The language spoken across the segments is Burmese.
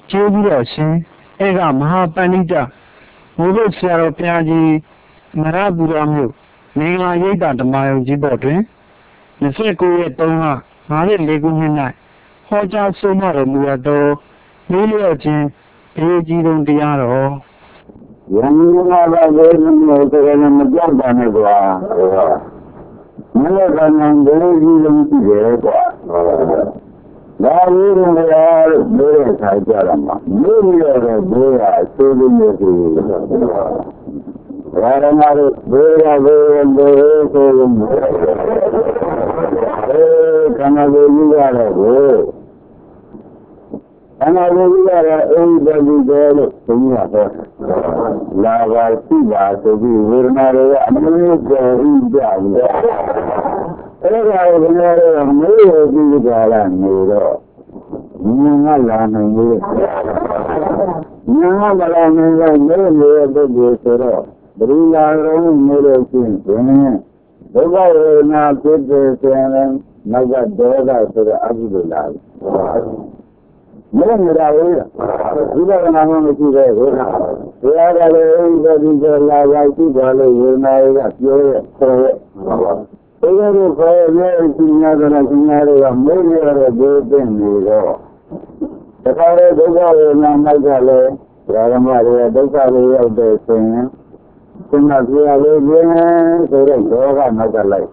ကျေးဇူးတော်ရှင်အဲ့ကမဟာပန္နိတမိုးတို့ဆရာတော်ဘုရားကြီးမရပူရမြို့မင်္ဂလာရိပ်သာဓမ္မယုံကြီးပေါ်တွင်29ရက်3လ54ခုနှစ်၌ဟောကြားဆုံးမတော်မူသောလေးလျော့ခြင်းဘေးကြီးဆုံးတရားတော်ယန္တိနာဘဝေမျိုးဆိုရင်မကြောက်ပါနဲ့ကွာမနေ့ကနံဘေးကြီးဆုံးရှိတယ်ကွာဒါလေးတွေလည်းဘယ်လိုဆိုင်ကြရမှာမြို့ရတဲ့ဘေးကအဆိုးလို့မျိုးစီရာရမတို့ဘေးရဘေးဆိုလို့ခန္ဓာကိုယ်ကြီးရတယ်ကိုခန္ဓာကိုယ်ကြီးရတဲ့အင်းတည်းတယ်လို့သိရတော့လာပါရှိပါဆိုပြီးဝေဒနာတွေကအမြဲတမ်းဥကြတယ်အဲ့ဒါကိုလည်းမေးရပြီးကြလာနေတော့ဉာဏ်ကလာနိုင်လို့ဉာဏ်ကလာနိုင်တော့မေးနေတဲ့ပုဂ္ဂိုလ်ဆိုတော့ဘယ်လိုလာတော့မေးလို့ရှိရင်ဒုက္ခဝေဒနာဖြစ်တဲ့ဆိုရင်နောက်ကဒေါသဆိုတဲ့အကုသိုလ်လာတယ်မင်းမရဘူးဒီကနာမရှိတဲ့ဝေဒနာဘုရားကလည်းအဲဒီကလာပါရှိတယ်လို့ဝေဒနာကပြောရဲ့ဆိုရဲ့ဒီလိုခေါ်ရဲ့ဒီညာကလည်းဒီညာတွေကမင်းရတဲ့ဘေးသိနေတော့တခါလေဒုက္ခဝေဒနာနောက်ကလည်းဓမ္မတွေဒုက္ခတွေရောက်တဲ့ဆိုရင်ခုနကပြောလေးပြင်းဆိုတဲ့ဒေါကနောက်ကလိုက်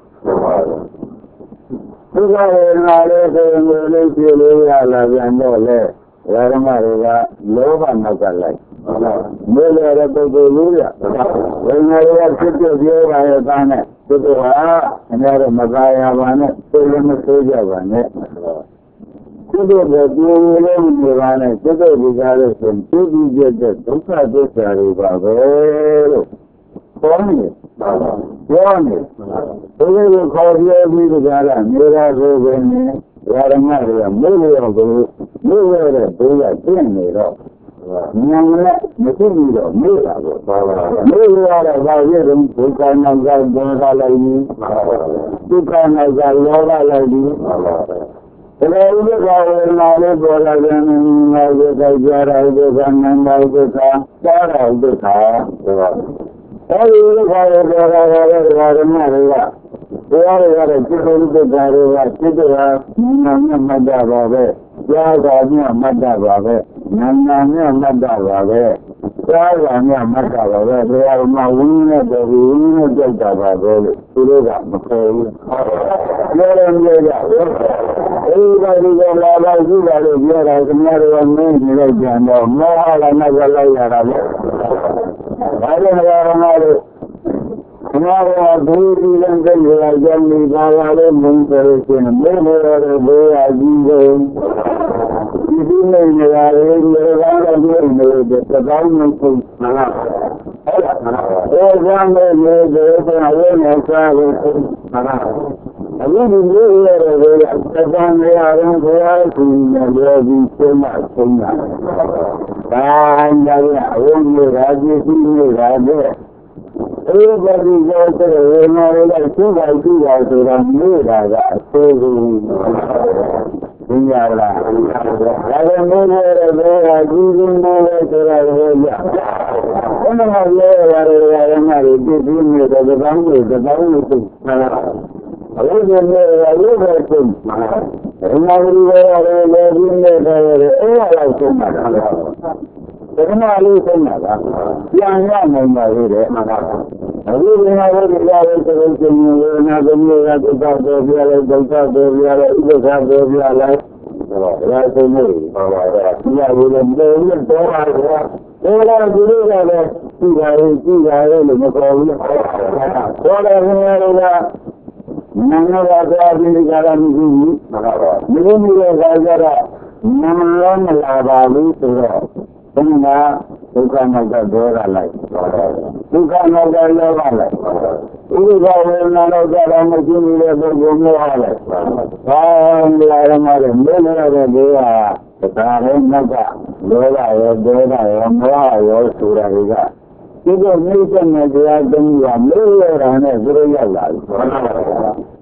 ဒုက္ခဝေဒနာလေးဆိုရင်လေးပြလို့ရလာပြန်တော့လေဓမ္မတွေကလောဘနောက်ကလိုက်မေးရတဲ့ပုဂ္ဂိုလ်ကြီးရဝိညာဉ်တွေကဖြစ်ဖြစ်ပြောပါရဲ့သားနဲ့သူတို့ဟာအများတော့မသာရပါနဲ့သိလည်းမသိကြပါနဲ့သူတို့ကပြင်းလို့နေပါနဲ့စိတ်တွေကြလို့ဆိုသူကြီးကျတဲ့ဒုက္ခသစ္စာတွေပါပဲလို့ခေါ်နေပြောနေသူတို့ခေါ်ပြောပြီးကြတာမြေရာဆိုပင်ဓမ္မတွေကမေးလို့မေးရတဲ့ဘုရားပြင်းနေတော့ဉာဏ်နဲ့မရှိဘူးတော့မေးတာပေါ့မေးရတဲ့ဘာဖြစ်လို့ဒုက္ခနောက်ကဒေါသလိုက်ပြီးဒုက္ခနောက်ကလောဘလိုက်ပြီးဒါလည်းဥပ္ပါဝေနာလေးပေါ်လာတဲ့ငါတို့ကြကြရဒုက္ခနန္ဒဒုက္ခသာရဒုက္ခအဲဒီဥပ္ပါဝေပေါ်လာတဲ့ဓမ္မတွေကဘုရားတွေကတော့จิตဝိတ္တတွေကจิตဝါနာမတ္တပါပဲကြားတာမြတ်မတ္တပါပဲနာနာမြတ်မတ္တပါပဲကြားတာမြတ်မတ္တပါပဲဘုရားကဝိနည်းတော်ဝိနည်းကြောက်တာပါပဲလို့သူတို့ကမခေါ်ဘူးပြောတယ်ပြောကြအဲဒီကလာလာကြည့်တာလို့ပြောတာခင်ဗျားတို့ကမင်းနေလိုက်ကြတော့မောဟလာနဲ့လိုက်ရတာပဲဒါကြောင့်ဓမ္မတို့ခဏတော့ဒုတိယံကိလေသာကြောင့်ဒီဘာသာလေးမုန်းတယ်ရှင်မေးလို့ရတဲ့ဘေးအကြီးဆုံးဒီနေနေရာလေးတွေကတော့ဒီနေတဲ့တောင်းနေပုံမှန်လားဟုတ်လားအဲကြောင့်လည်းဒီကအဝိနဲ့စားလို့မှန်လားအခုဒီလိုရတဲ့ဘေးအတန်ရအောင်ဘုရားသူနဲ့ပြောပြီးဆုံးမဆုံးတာဒါညာအဝိနဲ့ရာဇီရှိနေတာတဲ့အဲဒီဒီကြောင့်ဆိုဝေဒနာတွေကသူ့ဘာသူ့ဘာဆိုတာနေတာကအဆိုးဆုံးသိရလားဒါကမျိုးရတဲ့ဘယ်ဟာကြီးကြီးလေးလဲဆိုတာကိုရဘယ်မှာလဲရတယ်ရမှာဒီပြင်းနေတဲ့ကောင်းတွေတောင်းလို့သိမှာအခုဒီနေ့ရုပ်ပဲသိမှာအနာဝရီရတယ်လေဒီနေ့တည်းရတယ်အဲ့ဒါလောက်သိမှာဒါကလေးသိမှာကပြန်ရနိုင်ပါသေးတယ်မှန်ပါအခုဒီမှာဝိဒရာရဲ့သဘောချင်းဝေဒနာကမျိုးကဒုက္ခပေါ်ပြလဲဒုက္ခပေါ်ပြလဲဥပ္ပခါပေါ်ပြလဲဒါဆိုနေပါပါဒါဒီရဝေဒနာနဲ့တော့ပါတော့ဒီလိုဒီလိုကလည်းကြည့်ပါရဲ့လို့မပြောဘူးတော့လည်းဘုရားကနာမဝါဒပြီးကြတာမရှိဘူးမှန်ပါပါဒီလိုမျိုးကကြတော့နာမရောမလာပါဘူးဆိုတော့ဘုရားဒုက္ခနောက်ကဒေါသလိုက်ဒုက္ခနောက်ကလောဘလိုက်ဥပ္ပါဝေနာနောက်ကလည်းမရှိနေတဲ့ပုဂ္ဂိုလ်မျိုးဟာလိုက်ဘာလာရမှာလဲမင်းရတဲ့ဘေးကဒါလည်းနောက်ကဒေါသရောဒေါသရောမောဟရောဆိုတာတွေကဒီလိုမျိုးတဲ့တရားသုံးပါမေးရတာနဲ့သူတို့ရောက်လာပြီဒါ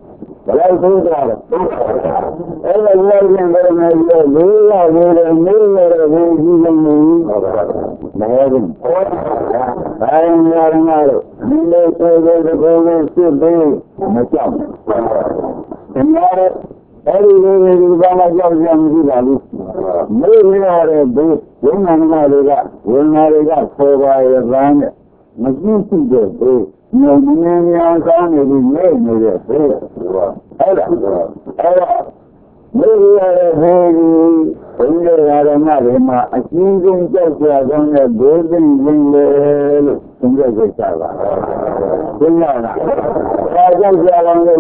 လိုက်ထိုးတာအဲ့ဒါလိုက်နေတယ်မယ်လေးရလေးတယ်မင်းလည်းဘယ်ကြီးလုံးနေမဟုတ်ဘူးဘာရင်ရရမှာလို့ဒီလိုဆိုတဲ့ကိုယ်ကိုစစ်ပြီးမကြောက်ဘူးအဲ့ဒီလိုဒီဘာမှကြောက်ကြမရှိပါဘူးမေးရတဲ့ဘုဝိညာဉ်တွေကဝိညာဉ်တွေကခေါ်ပါရတဲ့မရှိတဲ့ဘုဉာဏ်ဉာဏ်ဉာဏ်ကောင်းနေပြီးနေနေတဲ့ဘုအဲ့ဒါမေးရတဲ့ဘုဘုရားရမတွေမှာအချင်းချင်းကြောက်ကြတဲ့ဘုရင်ရင်လေလို့သင်ကြကြပါဘုရားလားဘာကြောက်ကြအောင်လဲ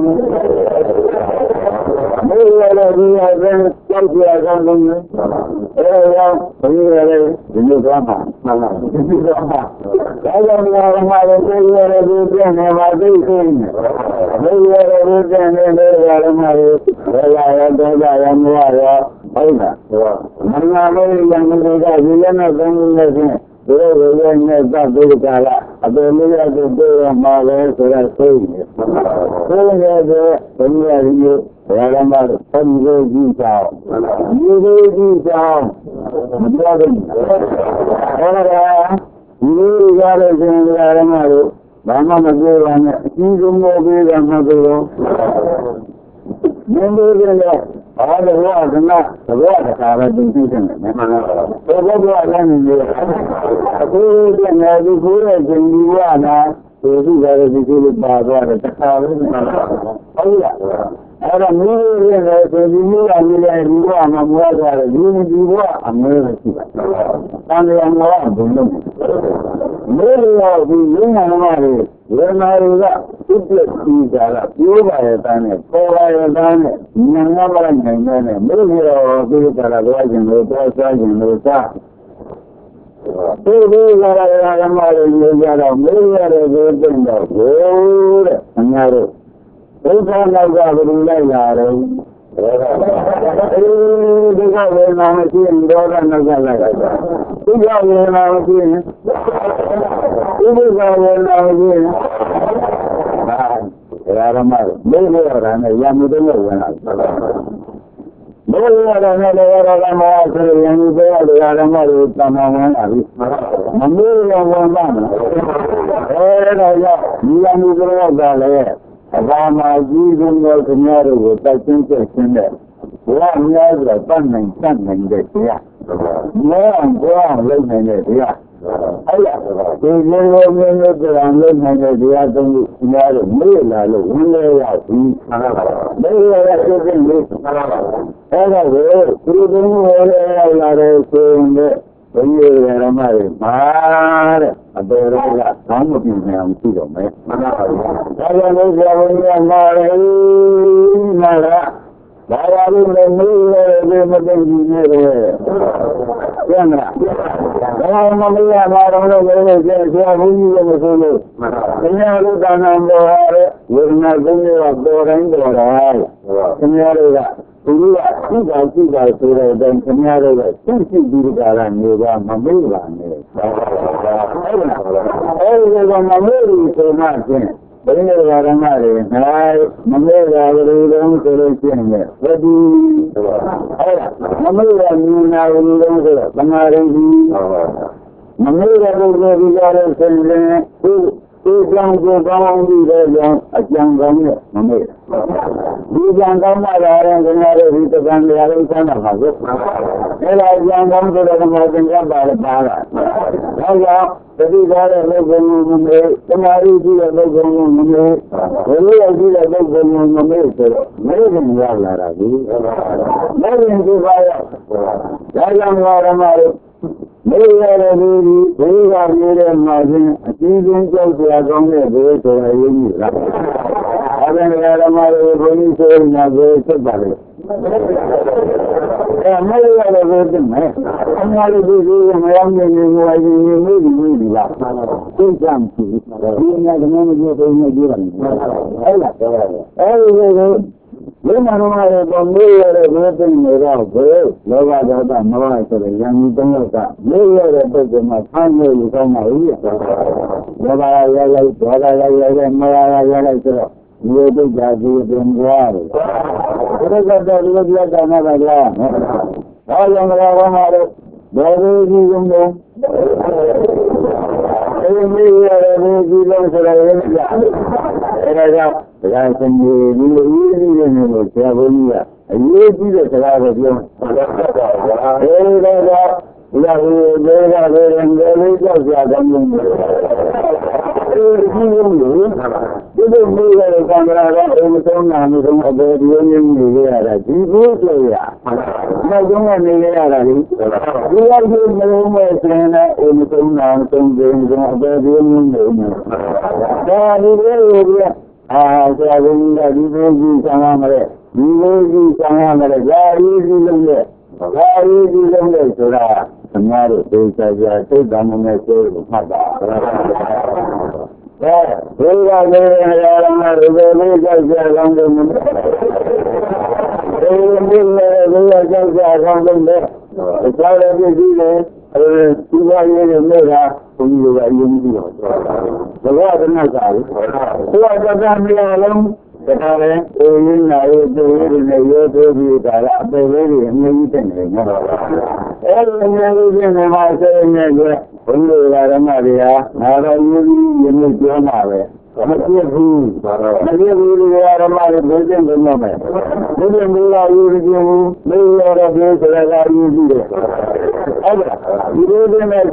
မေးရတဲ့ဒီအရင်ကြောက်ကြအောင်လို့အဲရောဘုရားလည်းဒီလိုသွားမှာမှန်လားဒီလိုသွားမှာဒါကြောင့်ဘုရားလည်းမေးရတဲ့ဒီပြန်နေပါသိသိမေးရတဲ့ဒီပြန်နေတယ်ဘုရားလည်းဘယ်လာရတော့ရမရရောဟုတ်လားမင်္ဂလာမေးရန်တွေကဒီရနဲ့သုံးနေခြင်းဒီလိုလိုနဲ့သတ်ပြီးကြလားအပေလေးရတဲ့ပြောရမှာပဲဆိုတော့သိနေဆိုနေတဲ့ဘုရားကြီးဘယ်လိုမှဆက်ပြီးကြည့်ကြအောင်ဒီလိုကြည့်ကြအောင်မပြောဘူးဟုတ်လားဒီလိုရတဲ့ခြင်းဓမ္မတို့ဘာမှမပြောပါနဲ့အကြီးဆုံးမပေးတာမပြောဘူးမင်းတို့ကလည်းအားလုံးကကနာသဘောတရားပဲသိသိတယ်မှန်ပါလားဘယ်လိုလဲနေလဲအခုတည်းကဒီကိုယ်ရဲ့ဉာဏ်ကြီးကနာဒီလိုပဲဒီလိုပါသွားတယ်တရားပဲမှန်ပါလားဟုတ်လားအဲ့ဒါမျိုးရင်းနဲ့ဆိုဒီမျိုးကလည်းဒီဘဝမှာမွေးသွားတယ်ဒီဘဝအမဲရှိပါတန်လျာမောဘုံလုံးမျိုးရောဒီဉာဏ်နာမတွေဝေနာတွေကပြည့်ပြည့်ပြီးကြတာပြောပါရဲ့တန်းနဲ့ပေါ်ပါရဲ့တန်းနဲ့ဉာဏ်နာမလိုက်နိုင်တဲ့မျိုးရောပြီးကြတာတော့ကျင်လို့တော့စားကျင်လို့စားဒီလိုကြရတာဓမ္မတွေပြောကြတော့မျိုးရတဲ့ဘုရင်တော့ဘိုးတဲ့အများတို့ဒုက္ခနောက်ကဘယ်လိုလိုက်လာတော့ဒီကဝေဒနာမရှိရင်ဒေါသနောက်ကလိုက်လာတာဒီကဝေဒနာမရှိရင်ဒီကဝေဒနာမရှိရင်ဒါရမမေးလို့ရတာနဲ့ရမှုတော့ဝင်လာမေးလို့ရတာနဲ့လည်းရတာမောဆိုရင်ရမှုတော့ရတာမှတော့တမန်ဝင်လာပြီမမေးရဝင်ပါမယ်အဲဒါကြောင့်ဒီရမှုတော့ကလည်းအဘာမှာကြီးဆုံးသောခင်ဗျားတို့ကိုတိုက်တွန်းချက်ရှင်းတဲ့ဘုရားများစွာတတ်နိုင်တဲ့တရား။မဲအောင်ကြောင်းလုပ်နိုင်တဲ့တရား။အဲ့ဒါဒီလိုလိုမျိုးမျိုးပြန်လုပ်နိုင်တဲ့တရားသုံးခုခင်ဗျားတို့မေ့လာလို့ဝင်လဲရပြီ။မေ့ရတဲ့စိတ်ကြီးလေးအဲ့ဒါကိုသူတို့ကလည်းရောက်လာတဲ့ဆိုရင်ဘုရားရမတွေမာတဲ့အတော်ရကဘာမှပြင်နေအောင်ရှိတော့မယ်။ဒါကြောင့်လို့ဆရာဘုရားမာရမာရဘာသာလို့လည်းမေးရတယ်မသိဘူးနေတယ်။ကျန်လား။ဒါမှမရမှာတော့လည်းဆရာဘုရားလည်းမဆိုလို့။ခင်ဗျားတို့ကနာမောရဝိညာဉ်ကုန်းတွေကပေါ်တိုင်းပေါ်တာ။ခင်ဗျားတို့ကသူကသိတာဆိုတဲ့အတိုင်းခင်ဗျားတို့ကသိပြီးကြတာမျိုးကမမေ့ပါနဲ့။အဲဒီကမမေ့ဘူးဆိုမှချင်းဘယ်လိုဓမ္မတွေနိုင်မမေ့တာဘယ်လိုလဲဆိုလို့ရှိရင်ဝတ္တိအဲ့ဒါမမေ့တာမြင်တာဘယ်လိုလဲဆိုတော့သမာဓိမမေ့တဲ့ပုဂ္ဂိုလ်ကြီးကြတဲ့ဆင်းရဲဒီကြောင့်ကိုကောင်းပြီးတဲ့ကြောင့်အကျံကောင်းနဲ့မမေ့ဒီကြံကောင်းမှလည်းခင်ဗျားတို့ဒီတပံတရားလေးဆန်းတာပါကိုအဲ့ဒါကြံကောင်းဆိုတဲ့ဓမ္မသင်္ကပ္ပပါလာဒါကြောင့်တတိသားတဲ့ပုဂ္ဂိုလ်မမေ့သမာဓိရှိတဲ့ပုဂ္ဂိုလ်မမေ့ဘယ်လိုရှိတဲ့ပုဂ္ဂိုလ်မမေ့ဆိုတော့မေ့ရင်ရောက်လာတာဒီမေ့ရင်ဒီပါရောက်ဒါကြောင့်ဓမ္မတို့မေးရတဲ့လူကြီးဘုရားနေတဲ့မှာချင်းအကြီးဆုံးကြောက်စရာကောင်းတဲ့ဘုရားဆိုရင်းကြီးလား။အဲ့ဒါဓမ္မတွေဘုန်းကြီးဆိုရင်ဘယ်ဆက်ပါလဲ။အဲမေးရတဲ့ဘုရားမယ်။အများကြီးဒီမရောက်နေနေဝိုင်းနေနေဒီလား။သိကြမ်းပြီ။ဒီနေ့ကလည်းမပြောဘုန်းကြီးပြောတယ်။အဲ့ဒါအဲ့ဒီဒီမှာတော့မေးရတဲ့ဘုရားတင်နေတော့ဘယ်လောဘဒေါသမဝဆိုတဲ့ဉာဏ်ကြီးသုံးယောက်ကမေးရတဲ့ပုဂ္ဂိုလ်မှာဆန်းလို့ကောင်းပါဘူး။လောဘရရလိုက်ဒေါသရရလိုက်မောဟရရလိုက်ဆိုတော့ ये तो जाती है जाना लगा और हमारे घूमो क्या बोलिए ये चीजें खराब है क्यों हमारे पैसा दामों में से बता रहे हमारे भोजन करना में मुझे मेरा विरोध में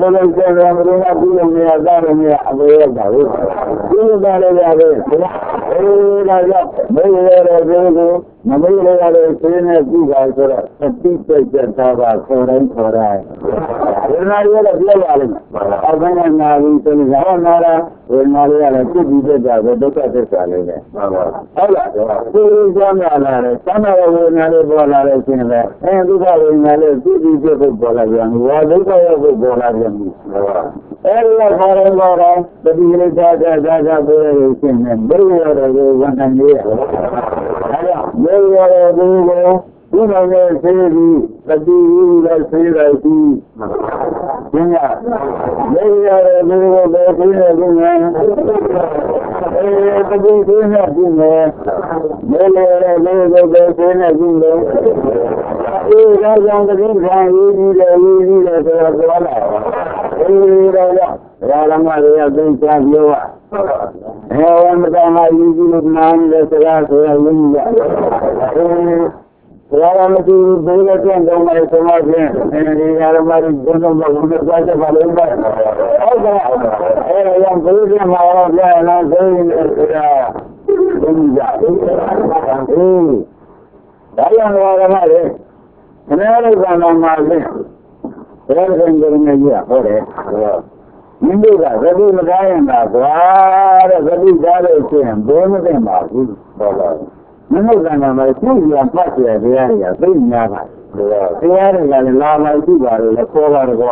हिंदू का सभी लगाएंगा सभी जा रहे थे हम दोनों के माफी हिंदू का नाम है पूरी पास है तैयारियां सही ना तैयारी का लाभ ऐसी बात है कोवर को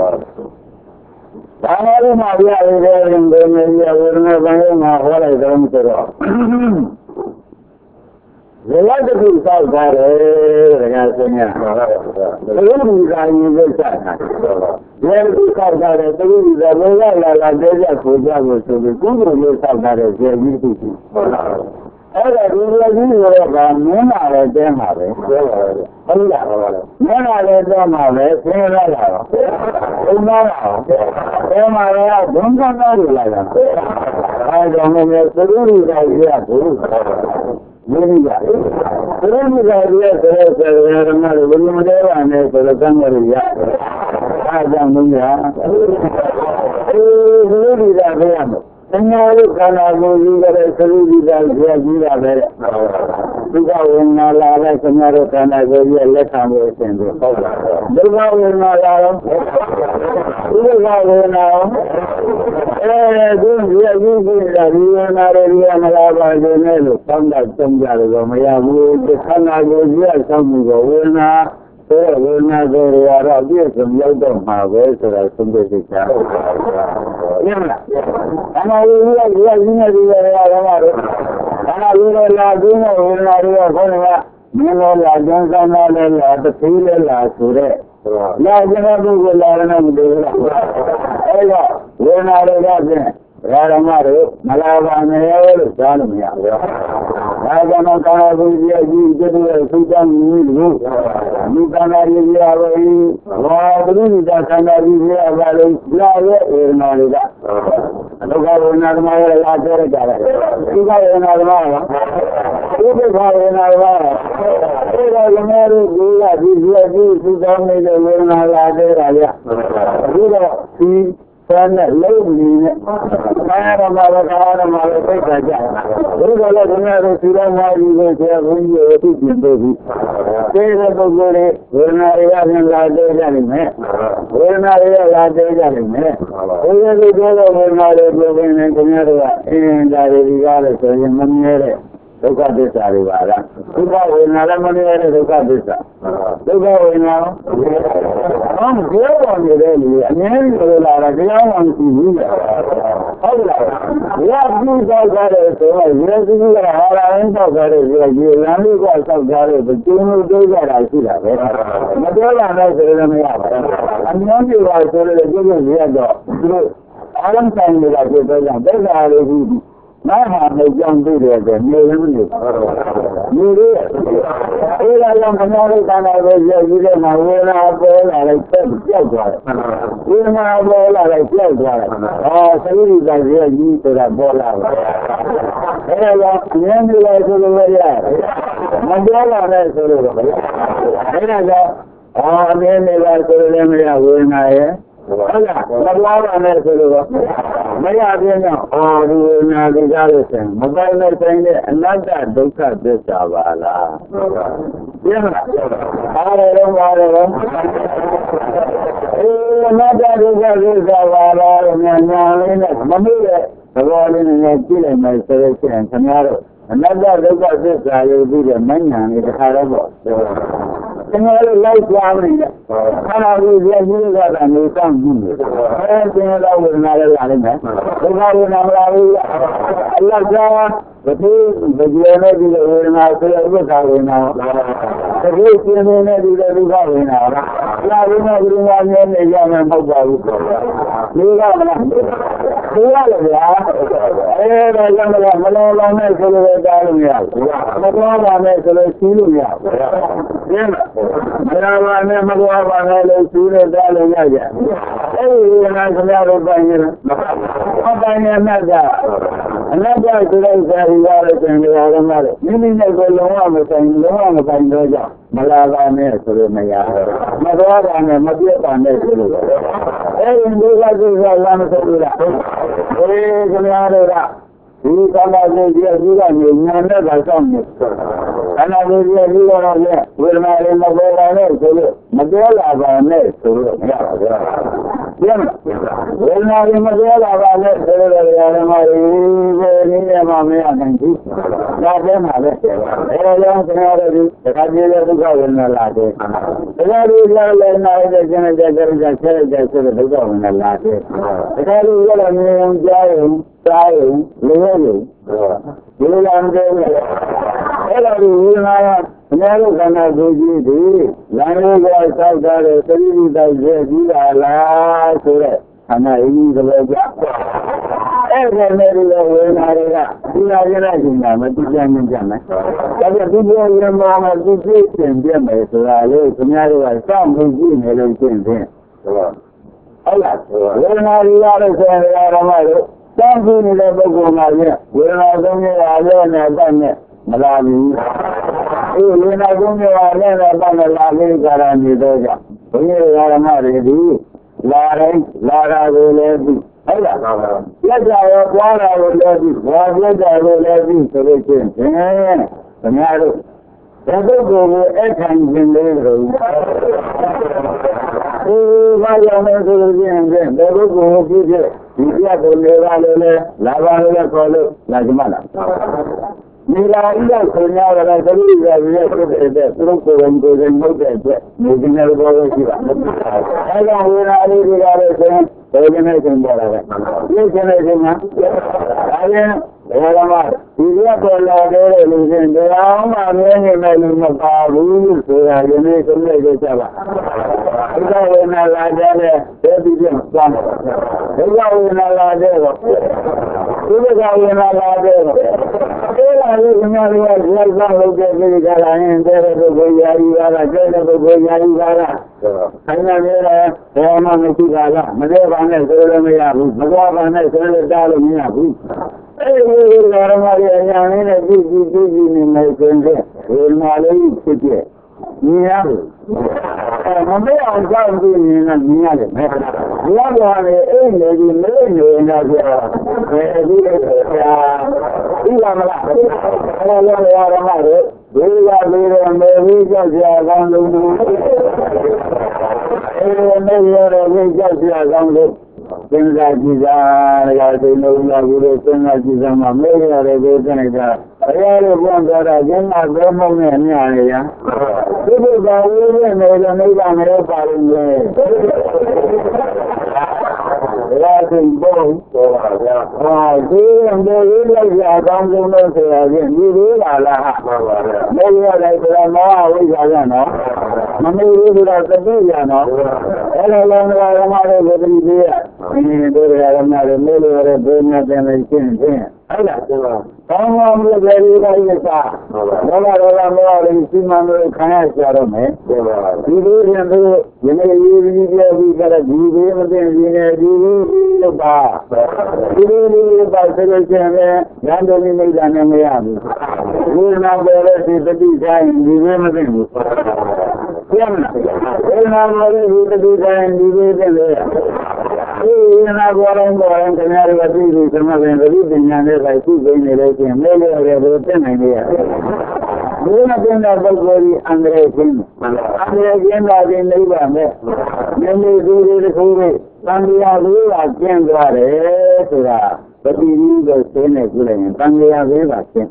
हमारे माफिया में बने माहौल धर्म करो जगह भी सावधान Ramaro, Malava, Salamia. I don't know how to be a Sudan, you can Sana lonely. I am a we will let another Sudan while you go there when you are teaching baby. Say that the good will not even like the will not like the we will go not living in the in that regardless of your money. Look at this, Arivara. Look at it now. Look at this. Look at it now. I'm here on the daily. I'm here to the Lara. We are on TV. We have these guys that are so much. We have to do that. All I ain't talking about it. We have to go outside it. But you know, do that. I see that. But all I know is that I'm here. I'm the only one who is going to do it. I don't find it like it. That's how it is. I have no young video again. You do. I am another than I was yesterday. My will have all I said. We have all I said. Oh, so you guys here need to that ball out. Hey, I want to end the life of the way out. My brother, I said, hey, I got all the end of the life of the way out. When I am. Mablawa ne solo maya dina o na di jare sen mobile ne tenge ananda dukha desa wala yena are ananda dukha desa wala nya ne mamile bawali ne kile mai sere sen kamaro ananda dukha desa yo di manya ne khara bo life family. I will be able to do something. I think I will not allow him. I will not allow him. Allah Java, but he is the Giana, the Urina, the Gavina. The great Giana, the Gavina. Lavina, the Gavina, the Yaman of Gavu. You are Maravane Magavane, Suna Dalaya. Hey, National Banner. Another today is and the Aramare. Meaning they go long time, Doja. Malavane, Surumaya. Maravane, Madiapane, hey, in the Lama. Hey, Gamara. He come out of the never come. And I will be a with my Magala, Magala, when I am Magala, Never can I do you. Language was out there, telling that you are alive to it. And I use the way every when I got. You are uniting them at the German. But the people in your mama do this and them as I live to marry a son who's in everything. Allah, when I realized that I'm something in the book of my year, when I don't know I learned I've done it. Malawi. When I don't know I learned I've done a lot of Garani Doja. When you're married, Lara will let me. Allah, yes, I have one I will let you. What let I will let you to the king? The matter. The book of Ekan in the my young man, the book of future. You have to live Lava Colo, Lagmana. Mila, Sonia, I believe that we have to the Truco and goes and look at it. You can never go with you. I don't know how to organizing whatever. You can Rama, you get a lot of illusion. There are many men in the power rules, so I can make a little chava. If I win a lot there, there be some fun. If I win a lot there, if I win a lot there, I will not like one look at the Gala and there is a Goyara, Jennifer Goyara. I never am on the Gala, Madame and Solomia, Madame and Solomia. Pensa Giza, Nulla, Pensa Giza, Maria, Rebeca, Ayale Bondara, Gemma, Brahma, and Yaya. People are really made a neighbor, Latin bones, and they like the Adam, you read Allah. Maybe I don't know, we don't know. Maybe we don't know. And I learned that I'm not able to be here. I'm not a middle or a burner than I can. Come on, the very right car. No matter what, you see my kind of shadow, man. You do, you may use got a TV, and then you the bar. You do by the randomly made an Amiami. You will not be able to see the design, you will not. You're not ready to design, you will there. You're not going to marry a TV, some of them, the I see going to maybe I will tell my dear. You have been a very underrated. Under again, I didn't leave them there. Then they do it for me. Tangia Viva can't go there. But we need the same as Gullian. Tangia Viva can't.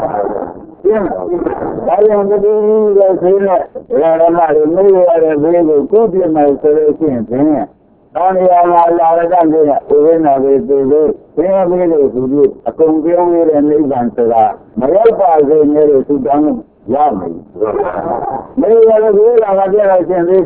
I am the being the same. Rama, maybe I will keep you my solution. Only Allah than the even of it, they have made to do a computer and live answer. My helper is near to done Yami. Maybe I will have a can live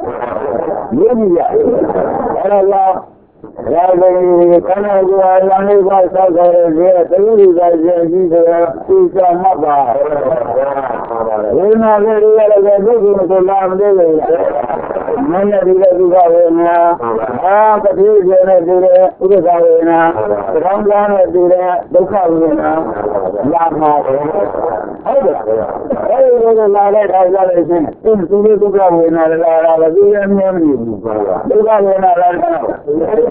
like Allah. Rather, can I go only by South Arabia? The Lord is a mother. We're not very well as a good to love. Many of the Gavana, but he is a Gavana, Ramlan, the Kavana, Lama. I was a lot of isolation. In Sulu Gavana, the Gavana.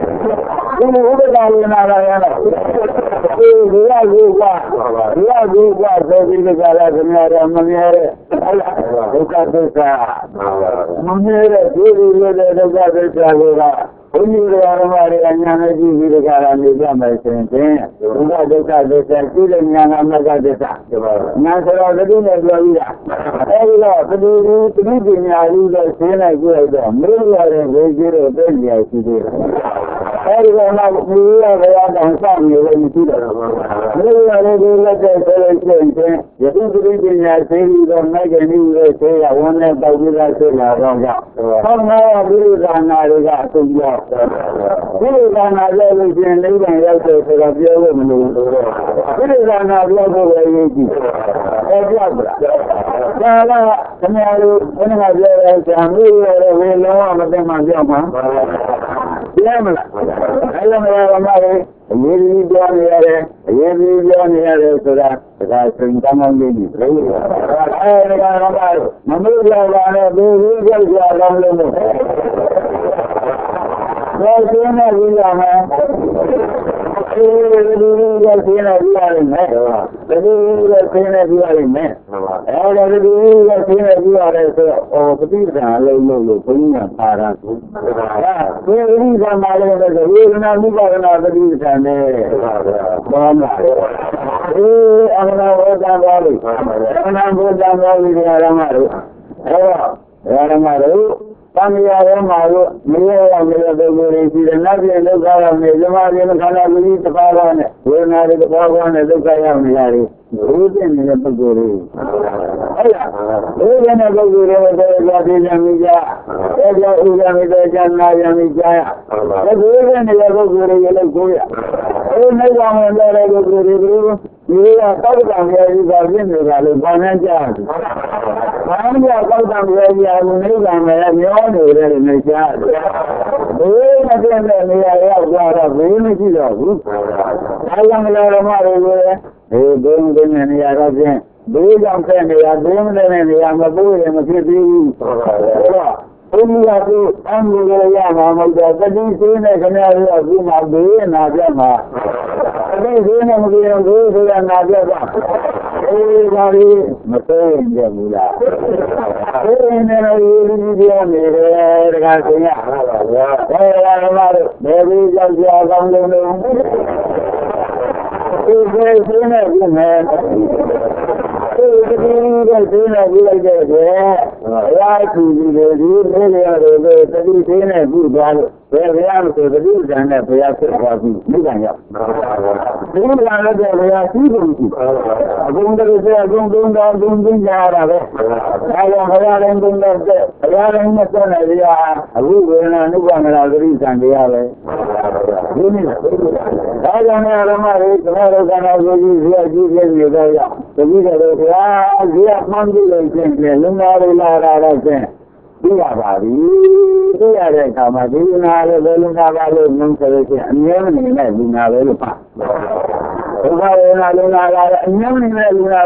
Everyone else knew that I saw you when you see that. Maybe I didn't let that say, you think I say you don't make any say, I won't let that with that say, I don't got. Some now I believe I'm not a guy to be off. Believe I'm not everything, they don't have to say, I'll be a woman. Believe I'm not love away with you. También malo, mira, mira, de Gurisi, nadie lo sabe, me llama bien a la vida para ganar. Una de las cosas de que hay a mirar. Gurisi, mira, por Gurisi. Oye, no Gurisi, de la vida mía. Es la vida mía, ya nadie me llama. Es Gurisi, mira, Gurisi, le cuida. No vamos a hablar de Gurisi. Mira, todo cambia y va bien, mira, le ponen ya. Cambia, todo cambia y algún cambia, no le me ya. No tiene ni idea, ahora, bien, sí, lo. Alguien le remara, bien, ni idea, bien. Bien, aunque ni idea, bien, ni idea, me pude, me quedé. Ini aku ambil yang amal dah. Jadi sini kena ada aku nak beli nak apa? Jadi sini mungkin aku sudah nak apa? Dari mesti dia mula. Ini ni dia ni dengan saya. Saya malu. Dari jadi agam dulu. Ini sini ni. Dia mandi lagi, lunar lara je. Dia bari, dia ada kamar, lunar lalu mungkin ni lunar lupa. Lunar lunar,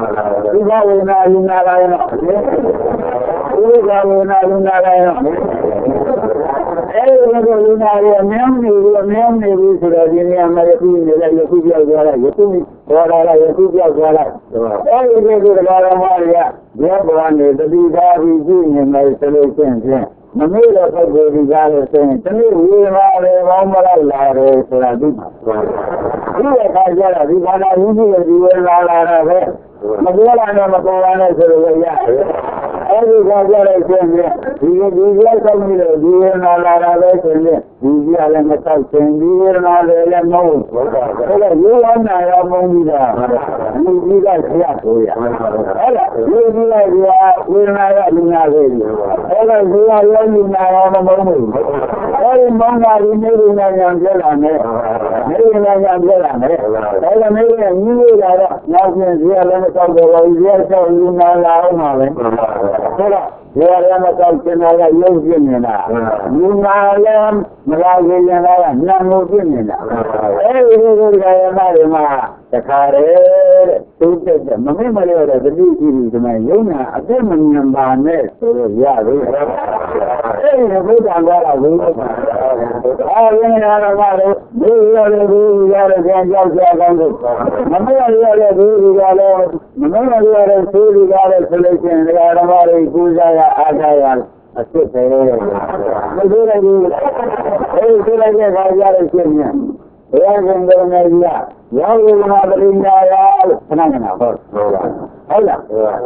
Namira ko digare sen tani mare mara lare sura di ये काजरा दीवाना हिंदी में जीवन ला रहा है मगवाला ने मगवाने से भैया ऐसे काजरा ऐसे में ये दूसरा सब मिले जीवन ला रहा है चले दूसरी वाले में सब जीवन ला रहे नो चलो ये वाला या मंगीदा मंगीदा क्या होया अरे ये दिया ये ना या लुना दे अरे ये लुना या मंगू अरे मंगा नहीं ना जान चला नहीं ना जान ऐसा नहीं है नहीं जा रहा ना उसने दिया लेने का दिया का ना लाओ ना ले थोड़ा दिया लेने का ना का योग्य नहीं ना ना ले मजा ले ना ना योग्य नहीं ना ये गया हमारे मां तखारे टूटे मम्मी मरे और दली की मैं यो ना अदे मनियम बाने तो याद है ये वो जांगारा वो ये ना हमारे ये जाओ जाओ मम्मी वाले मम्मी वाले सूरी वाले सलेशन यार हमारे पूजा या आ जाए यार अच्छे से मुझे लगी ऐसे लगे यार ऐसे नहीं यार अंदर में दिया यार ये बना बलिंदा यार सुना हो होला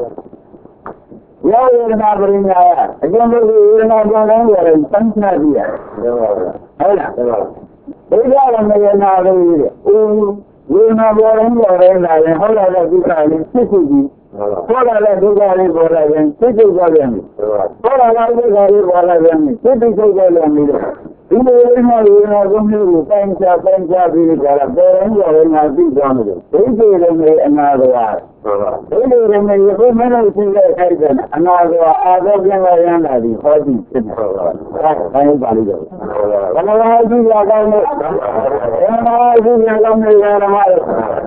यार ये बना बलिंदा यार अगर ये ना नहीं यार संतना दिया होला Ella me llena de vida. Una buena reina, hola la ducale, sí. Hola la ducale por la bien, sí bien. Hola la ducale por la bien, sí bien. Y una conmigo, pensa, vida, pero en la vida no. Ella me nada. Ella me dijo, menos sin la caída, nada, a dos bien la llana, dijo, así. Ay, válido. Cuando la vida gana, la vida gana ya malo.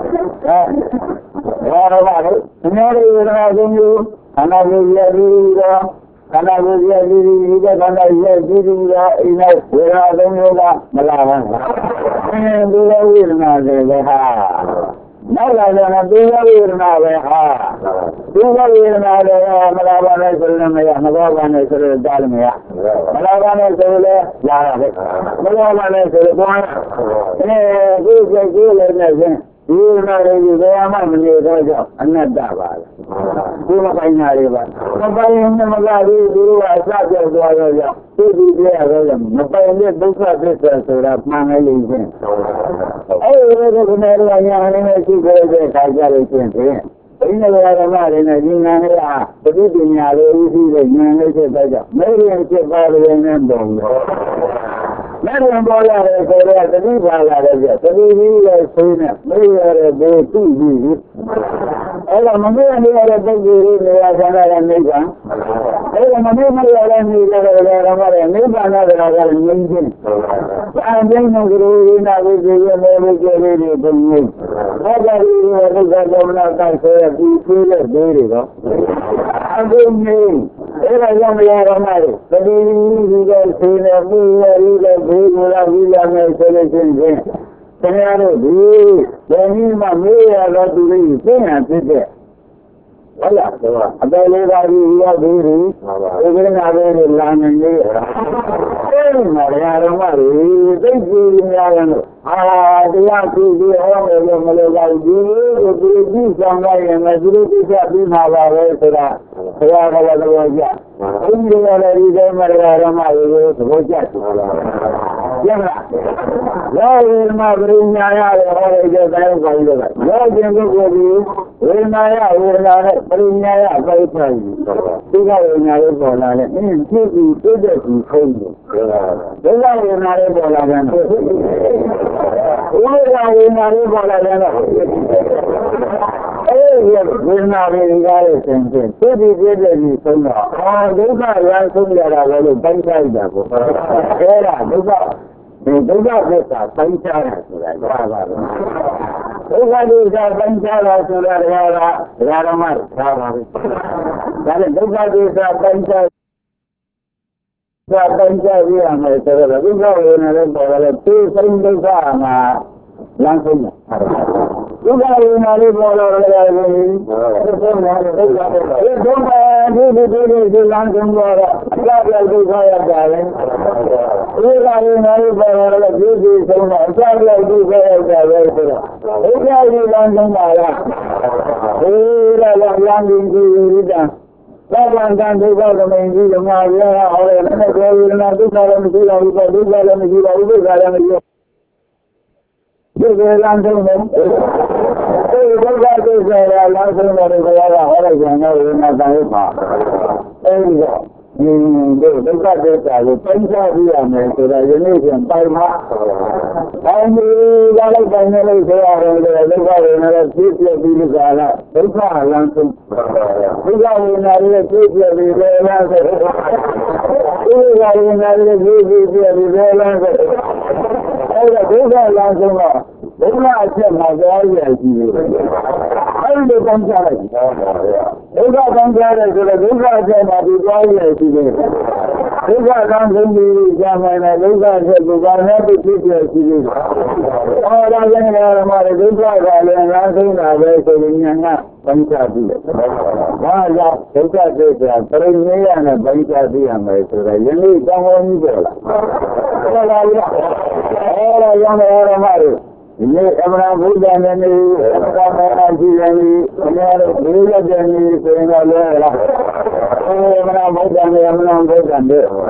Ya malo. Señores, yo no ana vida vida. Karena dia diri juga karena dia diri juga ini berada juga melawan. Ini dua wirna leha. Nala dua wirna leha. Dua wirna leha melawan itu ya melawan itu dalam ya. Melawan itu lara. Melawan itu bukan. Ini juga ဒီနာရီဘယ်မှမနေတော့ကြောင့်အနတ္တပါလားဒီမပိုင်နာတွေပါမပိုင်ရင်မလာဘူးသူတို့ကအစပြောက်သွားတော့ကြောင့်သိပြီးပြရတော့ကြောင့်မပိုင်တဲ့ဒုက္ခသစ္စာဆိုတာမှန်တယ်လို့ရှင်အဲ့ဒီကနေ့ကညာနေနေရှိကြတဲ့ခါကြလို့ရှင်ဖြင့်ဒီနေ့ကဓမ္မတွေနဲ့ဒီနာနဲ့ဟာပဋိပညာလေးဥသိတဲ့ဉာဏ်လေးဖြစ်တဲ့ကြောင့်မဲရင်ဖြစ်ပါရင်းနဲ့ပုံလို့မဲရင်ပေါ်လာတဲ့ဆိုတော့တတိပါလာတဲ့ပြတတိကြီးလည်းဆိုးနေမဲရတဲ့ဘေးသူ့ကြီးအဲ့တော့မမေ့ရတဲ့ပုဂ္ဂိုလ်တွေနေရာဆန္ဒနဲ့နေကအဲ့တော့မမေ့မရတဲ့နေကြတဲ့ဓမ္မတွေနိဗ္ဗာန်တရားကလည်းငြိမ်းခြင်းအကျဉ်းဆုံးကလေးဝိနာဝိဇ္ဇေမေဝိကျေလေးတွေပုံငြိမ်းဘာသာရေးတွေဒုက္ခဒေါမနတိုက်ဆိုရပြီးပြေးတဲ့ဘေးတွေတော့အခုငြိမ်းအဲ့ဒါကြောင့်မရတော့မှတတိကြီးကဆေးနေမှုရည်တဲ့ဘေးကိုလာပြီးရမယ်ဆိုလို့ရှိရင်တရားတို့ဒီဘယ်နည်းမှမေးရတော့သူတွေသိညာဖြစ်တဲ့ဟုတ်လားအပယ်လေးပါးကြီးရောက်ပြီးဒီကိနာပဲလာနေနေအဲ့မှာဓမ္မတွေသိကြည့်များတယ်လို့တရားကြည့်ပြီးဟောမယ်လို့မလို့ပါဘူးဒီကြည့်ဆောင်လိုက်ရင်လည်းသူတို့သိချပြီးမှာပါပဲဆိုတာဘုရားကလည်းသဘောကျအင်းဒီလည်းဒီတိုင်းမှာဓမ္မတွေကိုသဘောကျတယ်ကျမလားရောဝိမာပရိညာရဟောရတဲ့တိုင်းကိုပြောတာရောခြင်းပုဂ္ဂိုလ်ဒီဝိမာယဝေဒနာနဲ့ပရိညာယပိုက်ဆိုင်ဒီကဝိညာဉ်ပေါ်လာတယ်ဖြစ်ပြီးတိုးတက်ပြီးခုံးတယ်ဒုက္ခဝိညာဉ်ပေါ်လာတယ်ဝိမာဝိညာဉ်ပေါ်လာတယ်အဲ့ဒီဝိညာဉ်တွေကားတဲ့ဆင်ဖြင့်ဖြစ်ပြီးတိုးတက်ပြီးခုံးတော့ဒုက္ခရဆုံးရတာလည်းပိုင်းခြားတာပေါ့အဲ့ဒါဒုက္ခဒီဒုက္ခသစ္စာပိုင်းခြားတာဆိုတာရပါဘူးဒုက္ခသစ္စာပိုင်းခြားတာဆိုတာဓမ္မထားပါဘူးဒါနဲ့ဒုက္ခသစ္စာပိုင်းခြားပိုင်းခြားပြရမယ်ဆိုတော့ဒုက္ခဝေဒနာလည်းပေါ်တယ်သိစိတ်ဒုက္ခမှာလမ်းဆုံးတယ်ဒုက္ခဝေဒနာလေးပေါ်တော့လည်းဒီဆုံးတယ်ဒုက္ခဒီလမ်းဆုံးတော့အကြပြဒုက္ခရတာလေဒုက္ခဝေဒနာလေးပေါ်တော့လည်းဒီဆုံးတော့အကြပြဒုက္ခရတာပဲဆိုတော့ဒုက္ခဒီလမ်းဆုံးပါလားဒီလည်းလမ်းပြီးဒီတာဘာဝန္တန်ဒုက္ခသမင်ကြီးဓမ္မရဟောတယ်နဲ့ကိုယ်ဝေဒနာဒုက္ခလည်းမရှိတော့ဘူးဒုက္ခလည်းမရှိတော့ဘူးဒုက္ခလည်းမရှိဒီကလမ်းဆုံးတယ်ဒီဒုက္ခသစ္စာကလမ်းဆုံးတယ်ဘုရားကဟောလိုက်ကြတယ်ဝိညာဉ်တိုင်းပါအဲဒီတော့ဒီဒုက္ခသစ္စာကိုသိချပြီးရမယ်ဆိုတော့ယနေ့ပြန်ပိုင်မှာတိုင်းကြီးလာလိုက်တိုင်းလေးဆိုရတယ်ဒုက္ခဝေဒနာနဲ့ပြည့်ပြည့်ပြီးကြလားဒုက္ခလမ်းဆုံးဒုက္ခဝေဒနာနဲ့ပြည့်ပြည့်ပြီးလည်းလားဆိုဒုက္ခဝေဒနာနဲ့ပြည့်ပြည့်ပြီးလည်းလားဆိုအဲ့ဒါဒုက္ခလမ်းဆုံးတော့ဒုက္ခအချက်မှာကြားရရှိတယ်အဲ့ဒီကောင်းကြလိုက်ဒုက္ခကောင်းကြတယ်ဆိုတော့ဒုက္ခအချက်မှာဒီကြားရရှိတယ်ဒုက္ခလမ်းဆုံးပြီးကြားမှလည်းဒုက္ခအချက်ကိုဘာနဲ့ပြည့်ပြည့်ရှိတယ်ဟောဒါလည်းဓမ္မတွေဒုက္ခကလည်းလမ်းဆုံးတာပဲဆိုရင်ညာကပိုင်းခြားပြီးတယ်ဘာကြောင့်ဒုက္ခသစ္စာပရိနိယနဲ့ပိုင်းခြားပြီးရမယ်ဆိုတော့ယနေ့ကောင်းကောင်းကြီးပေါ်လာဟုတ်လားအဲ့ဒါကြောင့်ဓမ္မတွေဒီနေ့အမှန်ဘုရားနဲ့နေအမှန်မှန်ကြည့်ရင်ဒီနေ့တော့ဒီရက်တည်းနေဆိုရင်တော့လဲလားအမှန်ဘုရားနဲ့အမှန်ဘုရားနဲ့ဒါ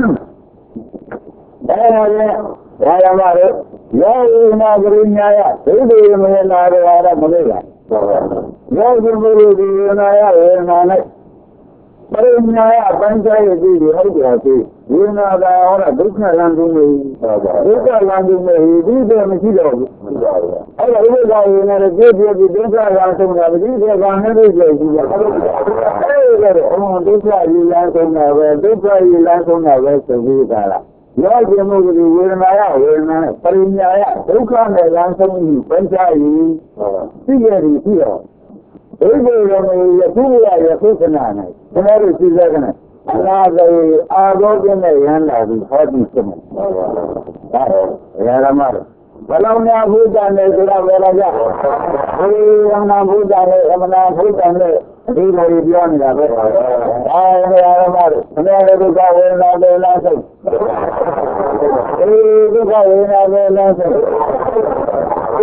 လည်းဘာရမလဲယောဂိနာပရိညာယဒိဋ္ဌိမယနာရဝါဒမလေးလားယောဂိပရိဒီနာယဝေနာနဲ့ပရိညာယပဉ္စယတိဒီဟုတ်တယ်ဆိုဝိနာသာဟောတာဒုက္ခလမ်းဆုံးနေဒုက္ခလမ်းဆုံးနေဒီတော့မရှိတော့ဘူးအဲ့ဒါဥပ္ပါဒ်ဝင်နေတဲ့ပြည့်ပြည့်ဒုက္ခလမ်းဆုံးတာဒီတော့ဘာနဲ့လို့ပြောကြည့်ရအဲ့ဒါတော့ဒုက္ခကြီးလမ်းဆုံးတာပဲဒုက္ခကြီးလမ်းဆုံးတာပဲဆိုပြီးတာလားယောဂိမှုဒီဝေဒနာယဝေဒနာနဲ့ပရိညာယဒုက္ခနဲ့လမ်းဆုံးပြီးပဉ္စယသိရည်ပြီးတော့ဒိဋ္ဌိရောမရသူရရသုခနာနဲ့ကျွန်တော်တို့သိစက်ကနဲ့အလားတူအာရောပြနဲ့ရန်လာပြီးဟောပြီးစမယ်ဒါရမရဘလောင်များဘုရားနဲ့ဆိုတာဘယ်လိုကြဘုရားနာဘုရားနဲ့အမနာဘုရားနဲ့ဒီလိုပြောနေတာပဲဒါရမရခဏလေးဒုက္ခဝေဒနာတွေလားဆုံးဒီဒုက္ခဝေဒနာတွေလားဆုံးဒီ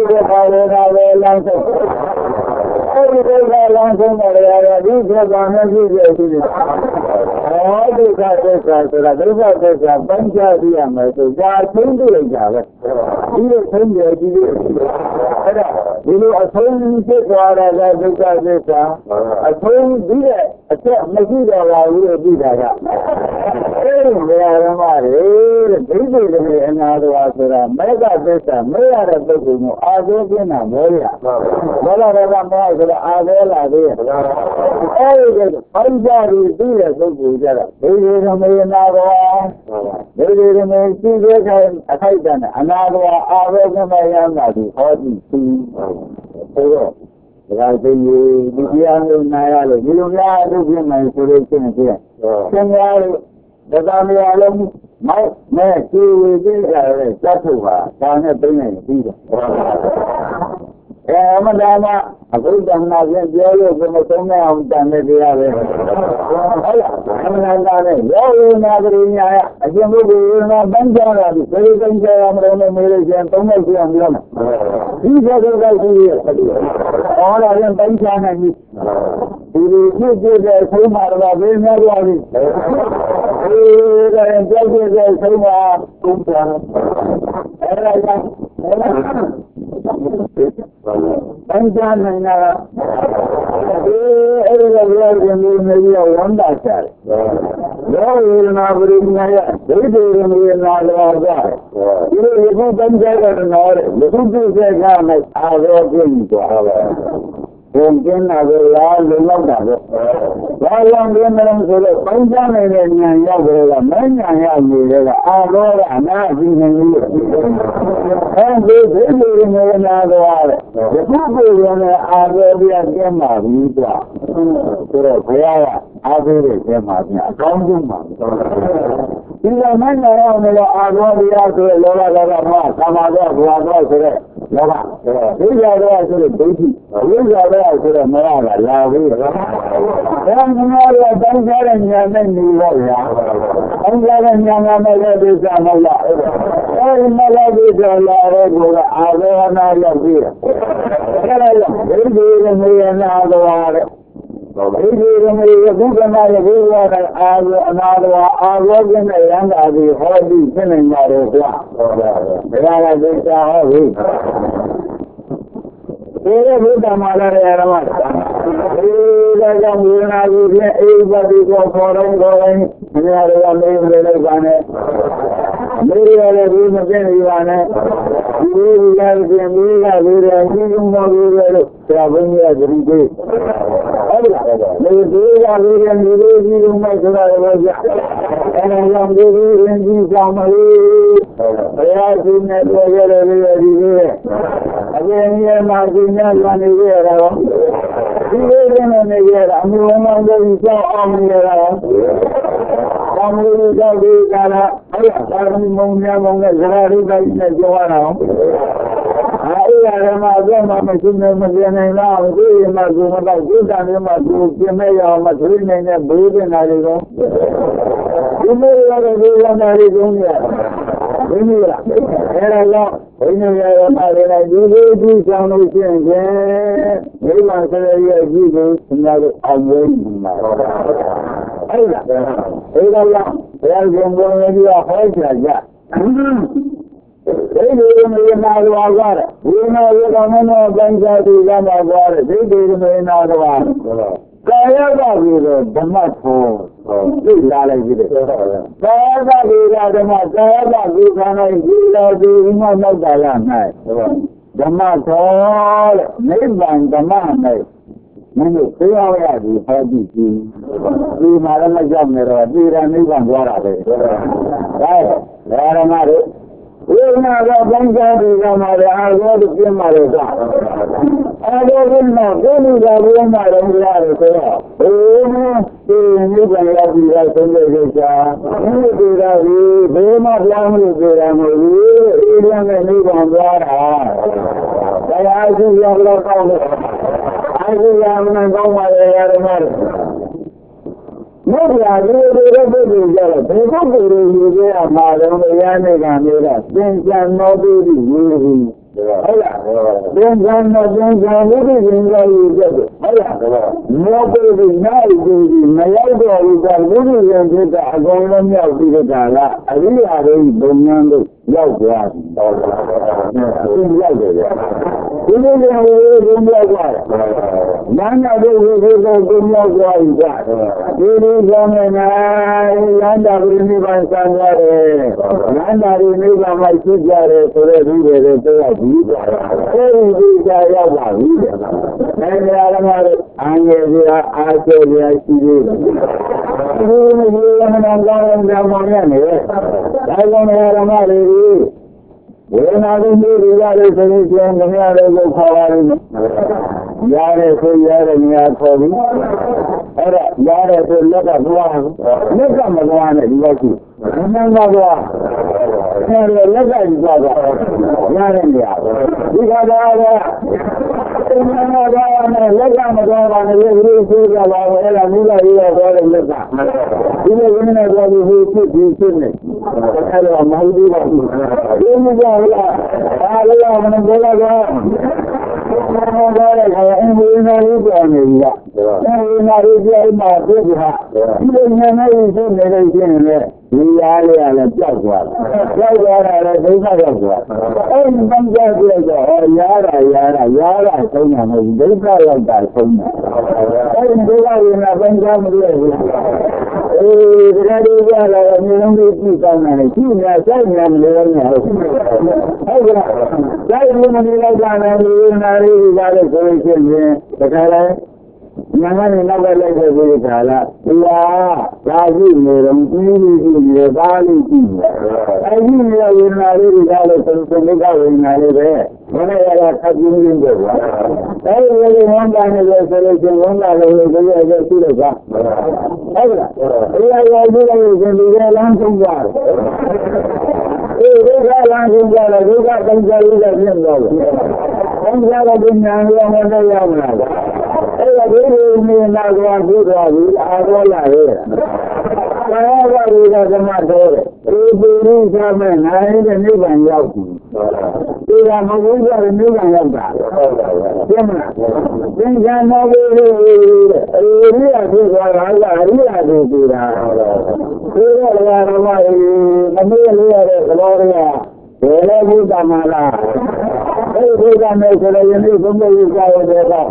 တဲ့ခါလေးကလည်းလမ်းဆုံးအဲဒီဒုက္ခလမ်းဆုံးတယ်ရတယ်ဒီဒုက္ခမရှိသေးဘူးဒုက္ခသစ္စာဆိုတာဒုက္ခသစ္စာပိုင်းခြားသိရမယ်ဆိုဒါချင်းတွေ့လိုက်တာပဲဒီလိုဆုံးတယ်ဒီလိုအဲ့ဒါဒီလိုအဆုံးဖြစ်သွားတာကဒုက္ခသစ္စာအဆုံးပြီးတဲ့အချက်မရှိတော့ပါဘူးလို့ပြီးတာကအဲဒီနေရာမှာလေဒိဋ္ဌိတွေအနာတော်ဆိုတာမေဃသစ္စာမေ့ရတဲ့ပုဂ္ဂိုလ်ကိုအာသောပြင်းတာမောရဘောလာရကမောဆိုတာအာသောလာသေးတယ်အဲဒီပိုင်းခြားပြီးသိတဲ့ပုဂ္ဂိုလ်ကြတော့ဒိဋ္ဌိဓမ္မေနာတော်ဒိဋ္ဌိဓမ္မေသိတဲ့အခိုက်တန်အနာတော်အာသောပြင်းမရမ်းတာဒီဟောဒီသိဆိုတော့ဒါကဒီတရားမျိုးနာရလို့ဒီလိုများအလုပ်ပြမယ်ဆိုလို့ရှိရင်ပြန်သင်များလို့ဒါကများလုံးမောက်မဲ့ခြေဝေးသေးကြတယ်စတ်ထုတ်ပါဒါနဲ့ပြင်းနေပြီးတော့မဒါမှအခုတဏ္ဍာပြန်ပြောလို့ဘယ်မဆုံးနိုင်အောင်တန်တဲ့တရားပဲဟုတ်လားအမှန်တရားနဲ့ရောဝိနာဂရိညာအရှင်ဘုရားပန်းကြတာဒီစေတန်းကြရမလို့မေးလို့ရှင်သုံးလို့ပြန်ပြောမယ်ဒီစေတန်းရှိရဟောလာရင်ပန်းချနိုင်ပြီဒီဖြစ်ဖြစ်တဲ့ဆုံးမှာတော့ဘယ်များသွားပြီဒီကရင်ကြောက်ဖြစ်တဲ့ဆုံးမှာသုံးပြန်အဲ့ဒါကြောင့်ပန်းချနိုင်တာအဲ့ဒီကပြောရင်ဒီနေပြီးဝမ်းသာကြတယ်ရောဝေဒနာပရိညာယဒိဋ္ဌိရမေနာလောကဒီလိုယခုပန်းချတဲ့နော်ယခုပြည့်တဲ့ကနဲ့အာရောပြည့်သွားပါဘုံကျင်းတာကလားလုံလောက်တာပဲဘာလောင်ပြင်းမလို့ဆိုတော့ပန်းချနေတဲ့ဉာဏ်ရောက်ကြတာမဉာဏ်ရောက်နေတာအာရောကအနာသိနေလို့အဲဒီဒီလိုနေနာတော့ယခုကိုရတဲ့အာရောပြကျင်းပါပြီကွာဆိုတော့ဘုရားကအားပေးတဲ့ကျင်းပါဗျာအကောင်းဆုံးပါဒီလိုမဉာဏ်ရောက်နေတော့အာရောပြဆိုလောဘဒေါသမောဟသမာဓိဘဝတော်ဆိုတဲ့လောဘဒိဋ္ဌိတော်ဆိုတဲ့ဒိဋ္ဌိဝိဇ္ဇာတော်ဆိုတဲ့မောဟကလာပြီးတော့ဒါမှမဟုတ်တော့တောင်းကြတဲ့ဉာဏ်နဲ့နေတော့ဗျာတောင်းကြတဲ့ဉာဏ်ကမဲ့တဲ့ဒိဋ္ဌာမဟုတ်လားအဲဒီမဲ့တဲ့ဒိဋ္ဌာလာတဲ့ကောအာရောနာရောက်ပြီးတော့အဲ့ဒါကြောင့်ဒိဋ္ဌိရမေနာတော်တဲ့ဒီလိုမျိုးဘုရားနာရဲ့ဘုရားကအာရောအနာတော်အာရောကျင်းတဲ့ရံတာဒီဟောဒီဖြစ်နေကြတယ်ကွာဒါကဒိဋ္ဌာဟောပြီဒီဘုရားမှာလည်းရမှာဒီကကြောင့်ဝိညာဉ်ကြီးဖြင့်အိပတိကိုခေါ်တော့ခေါ်ရင်ဒီရရမေးလေလိုက်ပါနဲ့မေးရလေဒီမပြည့်နေပါနဲ့ဒီရရပြင်မေးလာပြီးတော့ဒီလိုမျိုးလေလို့ဆရာဘုန်းကြီးကကြည့်ဟုတ်လားဒီကလေးကလေးဒီလိုကြီးလုံးမဲ့ဆိုတာလည်းကြာအဲဒါကြောင့်ဒီရင်ကြီးဆောင်မလို့ဘုရားရှင်နဲ့တွေ့ရတယ်ဒီလိုအရင်ကမှဒီညကနေရတာရောဒီလိုနဲ့နေရတာအမျိုးမောင်တို့ကြောက်အောင်နေရတာရောဘာလို့ကြောက်ဒီကလာအဲ့ဒါမုံများမုံနဲ့ဇရာရိတိုင်းနဲ့ကြောက်ရတာရောအဲ့ဒါကမှတော့မရှိနေမပြနိုင်လားဒီမှာကိုမတော့ဒီတန်တွေမှာသူပြင်မဲ့ရအောင်မသွေးနိုင်တဲ့ဘေးတင်တာတွေတော့ဒီလိုရတဲ့ဘေးတင်တာတွေတုံးရဒီလိုလားအဲ့ဒါတော့ဘုန်းကြီးရတော့ပါလေဒီလိုကြည့်ဆောင်လို့ရှိရင်မိမဆရာရဲ့ကြည့်ကိုခင်ဗျားတို့အောင်ဝဲနေတာအဲ့ဒါအဲ့ဒါလားဘုရားရှင်ဘုန်းကြီးကဟောကြားကြဒီလိုမျိုးနာတော်ကြတယ်ဒီနာရတော်မနောပန်းစားသူကမှာသွားတယ်ဒီလိုမျိုးနာတော်ကာယကပြီးတော့ဓမ္မဖို့သိလာလိုက်ပြီတဲ့ကာယကပြီးတော့ဓမ္မကာယကပြီးခါနိုင်ဒီလိုဒီမှနောက်တာရနိုင်ဓမ္မသောတဲ့နိဗ္ဗာန်ဓမ္မနဲ့မင်းတို့သိအောင်ရပြီဟောကြည့်ကြည့်ဒီမှာလည်းမကြောက်နေတော့ဒီရနိဗ္ဗာန်သွားတာပဲဒါဓမ္မတို့ဝိညာဉ်ကပန်းစားသူကမှလည်းအာရောတို့ပြင်းပါလေကအာရောကမှကိုယ်လူကဘုရားမှာတော့ရတယ်ဆိုတော့ဘုရားဒီနိဗ္ဗာန်ရောက်ပြီးတော့ဆုံးဖြတ်ကြတာဒီလိုကြတာဒီဘယ်မှာပြောင်းလို့ကြတာမဟုတ်ဘူးအေးပြန်တဲ့နိဗ္ဗာန်သွားတာတရားရှိရောက်တော့ကောင်းလို့အာရှိရမကောင်းပါလေရတယ်မဟုတ်မေတ္တာဒီလိုပုဂ္ဂိုလ်ကြတော့ဒီပုဂ္ဂိုလ်တွေယူခဲ့အမှာတော့တရားနဲ့ကမျိုးကသင်္ကြန်တော်ပြီးယူပြီးဟုတ်လားသင်္ကန်းတော့သင်္ကန်းဝိရိယင်္ဂါကြီးတဲ့ဟုတ်လားမောပုရိသနာဤကိုမရောက်တော့ဘူးကဝိရိယင်ဖြစ်တာအကုန်လုံးမြောက်ပြီးတာကအရိယာတို့ဘုံဉာဏ်တို့ရောက်သွားပြီတော်လားအခုရောက်တယ်ဒီလိုမျိုးဘုံရောက်သွားတယ်နာနာတို့ဘုံရောက်သွားပြီကဒီလိုကြောင့်လည်းရန္တာပြိနိဗ္ဗာန်ဆံရတယ်ရန္တာပြိနိဗ္ဗာန်မှာဖြစ်ကြတယ်ဆိုတဲ့ဒီတွေတော့ပြီးသွားတယ်အဲဒီကြာရောက်ပါပြီအဲဒီအရမတို့အာငယ်စရာအားကျစရာရှိသေးတယ်ဒီလိုမျိုးမနာကောင်းတဲ့မောင်ရနေတယ်ဒါကြောင့်အရမတွေဝေဒနာတွေနေရတယ်ဆိုရင်ကျန်ကြရတယ်ကိုခေါ်ပါလိမ့်မယ်ရတယ်ဆိုရတယ်နေရာခေါ်ပြီးအဲ့ဒါရတယ်ဆိုလက်ကသွားလက်ကမသွားနဲ့ဒီလောက်ရှိနန်းသွားအဲ့ဒါလက်ကကြီးသွားရတယ်နေရာဒီခါတော့နန်းသွားနဲ့လက်ကမသွားပါနဲ့ဒီလိုဆိုကြပါဦးအဲ့ဒါမိလာရေးတော့တယ်လက်ကဒီလိုရင်းနေသွားပြီးဖြစ်နေအဲ့ဒါမဟုတ်ဘူးဒီလိုကြောင့်အားလုံးကမပြောတော့ဘာလို့လဲအင်းဒီနာလေးပြောနေပြီလားအင်းဒီနာလေးပြောမှပြည့်ဟာဒီလိုညနေရေးနေလို့ရှိရင်လည်းဒီရားလေးကလည်းပြောက်သွားတယ်ပြောက်သွားတာလည်းဒုက္ခရောက်သွားအဲ့ဒီဘန်းကြပြတော့ရားတာဆုံးတာမဟုတ်ဘူးဒုက္ခရောက်တာဆုံးတာအဲ့ဒီဒုက္ခရင်လည်းဘန်းကြမလို့ဘူးဒီကလေးကလည်းမျိုးလုံးလေးကြည့်ကောင်းတယ်ကြည့်နေစိုက်နေမလို့နေဟုတ်ကဲ့စိုက်လို့မနေလိုက်တာလည်းဒီနာလေးကလည်းဆိုလို့ရှိရင်တခါလဲညာကနေနောက်ပဲလိုက်ခဲ့ပြီးခါလာဒါကြည့်နေတော့ပြီးနေပါလိမ့်ကြည့်အဲဒီနေရာဝိညာဉ်လေးကလည်းသုံးဒုက္ခဝိညာဉ်လေးပဲဘယ်နဲ့ရတာခပ်ပြင်းပြင်းတော့အဲဒီလိုဝန်တာနေလို့ဆိုလို့ရှိရင်ဝန်တာလည်းဒီလိုပဲရှိလို့ကဟုတ်လားအဲဒီရောဒီလိုရှင်ဒီကလမ်းဆုံးကြတယ်ဒုက္ခလမ်းဆုံးကြတယ်ဒုက္ခသုံးကြလို့ပြင်းတော့တယ်သုံးကြတော့ဒီညာရောမနဲ့ရောက်လာတယ်အဲ့ဒါဒီလိုနေနာသွားပြီးတော့ဒီအားတော်လာရဲ့။ဘာသာရေးကသမတော်တယ်။ဒီပုရိသမဲ့နိုင်တဲ့နိဗ္ဗာန်ရောက်ပြီ။ဒီကမဟုတ်ကြတဲ့နိဗ္ဗာန်ရောက်တာ။သိမလား။သင်္ကြန်တော်လေးအရိယာဖြစ်သွားတာကအရိယာဖြစ်နေတာ။ဒီတော့ဓမ္မရေးမမေ့လို့ရတဲ့သဘောတွေကဘယ်လိုဘုရားမလား။အဲဒီဘုရားနဲ့ဆိုရင်ဒီဘုံဘုရားရဲ့တော့အဲ့ဒါ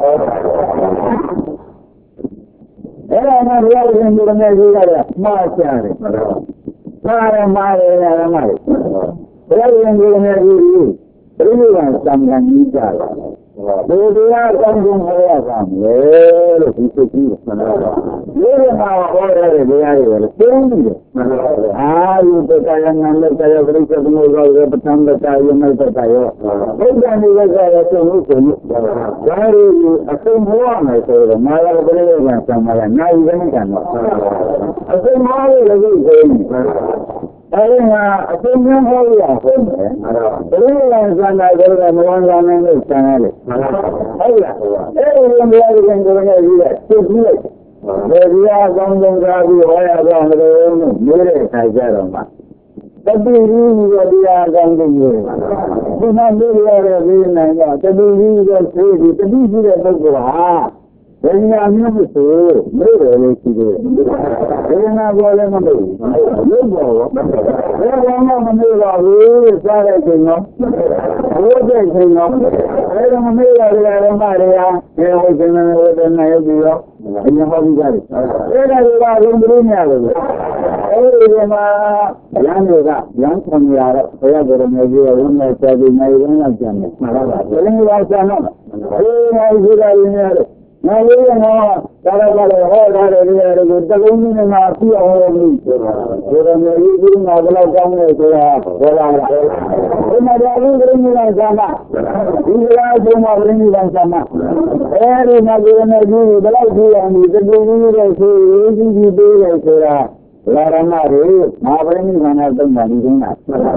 မှဘုရားရှင်ကိုလည်းကြီးရတယ်မှားချတယ်။မှားတယ်ဓမ္မတွေဘုရားရှင်ကိုလည်းကြီးပြိဋိဘံသံဃာကြီးကြတယ်။ဒီတရားကောင်းဆုံးဟောရတာလေလို့ဒီစိတ်ကြီးမှန်တော့ဒီမှာဟောရတဲ့တရားတွေလည်းသိနေတယ်မှန်တော့အာယုတ္တယနံလက်တယပရိစ္ဆေသမုဂောရပတံတတယမေတ္တယောဘုရားနိဗ္ဗာန်ရဲ့သုံးလို့ဆိုလို့ဒါရီအစိမ်ဟောရမယ်ဆိုတော့မာယာပရိစ္ဆေကသံဃာနိုင်ရမယ်ကတော့အစိမ်ဟောရလို့ဆိုရင်အဲဒီမှာအစိမ်ဟောရဟုတ်တယ်ပရိစ္ဆေသံဃာဆိုတော့မဝန်ခံနိုင်လို့ဆံရတယ်ဟုတ်လားအဲဒီလိုမျိုးရင်ကိုလည်းကြီးတယ်သိကြည့်လိုက်ဘယ်ဒီအားကောင်းဆုံးကားပြီးဟောရတော့မလို့မျိုးတဲ့ဆိုင်ကြတော့မှတတိယကြီးကတရားကောင်းတဲ့မျိုးဒီမှာမျိုးရတဲ့ဒီနိုင်တော့တတိယကြီးကသိပြီးတတိယကြီးတဲ့ပုဂ္ဂိုလ်ဟာဘယ်ညာမျိုးမဆိုမျိုးတယ်လို့ရှိတယ်ဘယ်နာပေါ်လည်းမလို့လို့ပေါ်ဘယ်ကောင်မှမလို့ပါဘူးစားတဲ့ချိန်ရောဘိုးတဲ့ချိန်ရောဘယ်တော့မမေ့ရတဲ့ဓမ္မတွေကဘယ်ဟိုရှင်နေဝေဒနာရုပ်ပြီးတော့အញ្ញဟောပြီးကြတယ်အဲ့ဒါတွေကလုံးလုံးများလို့အဲဒီမှာရန်တွေကရန်ခွန်ရတော့ဘုရားကိုယ်တော်ကြီးဝန်းနဲ့ဆက်ပြီးနိုင်ဝင်လာကြတယ်မှန်ပါပါဘယ်လိုလဲဆန်းတော့အေးနိုင်ကြရင်းရတယ်နာလေးကသာရကလည်းဟောထားတဲ့နေရာတွေကိုတလုံးကြီးနဲ့မှပြအောင်လို့ဆိုတာကိုယ်တော်ကြီးဒီမှာဘယ်လောက်ကောင်းလဲဆိုတာပြောလာတာဒီမှာဒါလေးကလေးမျိုးကသာဒီလိုအဆုံးမပြင်းနေတာသာအဲဒီမှာကိုယ်တော်ကြီးဘယ်လောက်ကြည့်အောင်ဒီတလုံးကြီးရဲ့ဆိုရေးကြီးပေးတယ်ဆိုတာလာရမတွေမဟာပရိနိဗ္ဗာန်သုံးပါးဒီကုန်းက